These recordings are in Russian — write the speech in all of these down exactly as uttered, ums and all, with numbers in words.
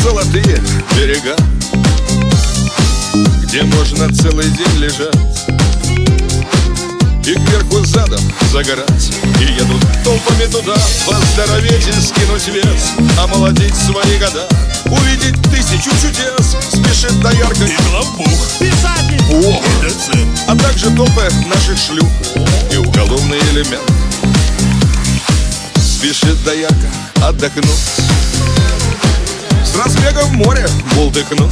золотые берега, где можно целый день лежать и кверху задом загорать. И едут толпами туда поздороветь и скинуть вес, омолодить свои года, увидеть тысячу чудес. Спешит доярка и главбух, писатель, о, и доцент, а также толпы наших шлюх и уголовный элемент. Спешит доярка отдохнуть, с разбега в море бултыхнуть,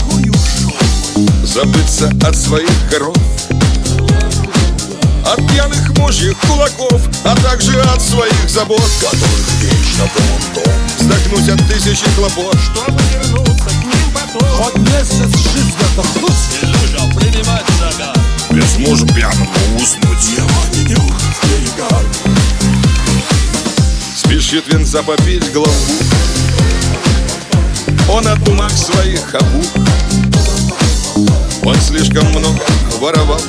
забыться от своих коров, от пьяных мужьих кулаков, а также от своих забот, которых вечно полон. вздохнуть от тысячи хлопот, чтобы вернуться к ним потом. Хоть месяц жизнь отдохнуть И нужно принимать загар. Без мужа пьяному уснуть. Я не нюх берега. спешит венца попить главу. Он от бумаг своих обух, он слишком много воровал.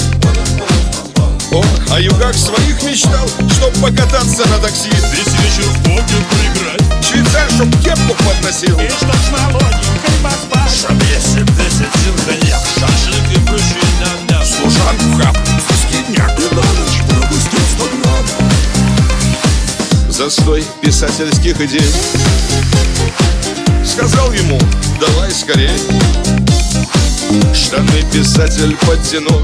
Он о югах своих мечтал, чтоб покататься на такси, Весь вечер в покер поиграть. швейцар, чтоб кепку подносил, И чтоб с молоденькой поспать. Чтоб если посетил коньяк, шашлык и прочие нам-нам. Служанку хапнуть за скидняк и на ночь пропустить сто грамм. застой писательских идей. Сказал ему: давай скорей. Штаны писатель подтянул,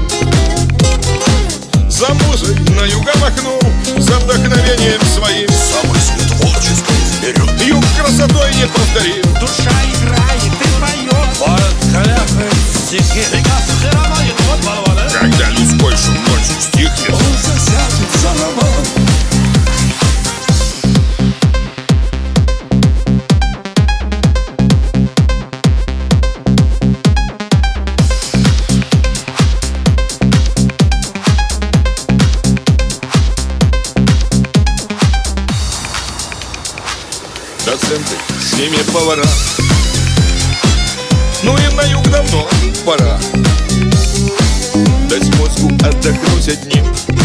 за музой на юга махнул, за вдохновением своим. Самый свет творческий вперед. Юг красотой не повторил. Душа играет и поет. Поэт каляхает стихи. Когда людской шум ночью стихнет, он засядет за роман. Доценты, с ними повара. Ну им на юг давно пора. Дать мозгу отдохнуть одним,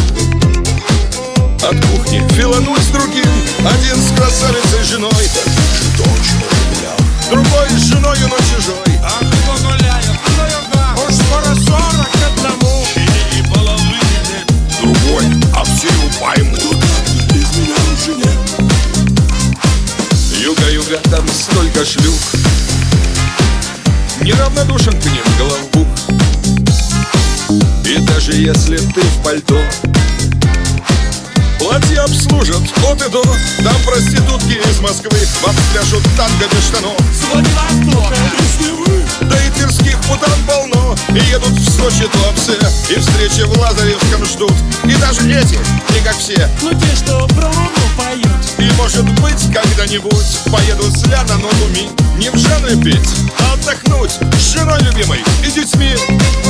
от кухни филануть с другим. Один с красавицей женой, другой с женою, но чужой. Ах, кто гуляет на югах, уж скоро сорок одному. И половины нет. Другой, а все его поймут. Без меня уже нет. Юга-юга, там столько шлюх, неравнодушен к ним головбух. И даже если ты в пальто, платье обслужат от и до. Там проститутки из Москвы вам пляшут танго без штанов. С Владивостока, Если вы Да и тверских путан полно, и едут в Сочи туапсе, и встречи в Лазаревском ждут. И даже эти, не как все. ну те, что про луну поют. И может быть когда-нибудь поеду с Ля на Нотуми, не в жанре петь, а отдохнуть с женой любимой и детьми.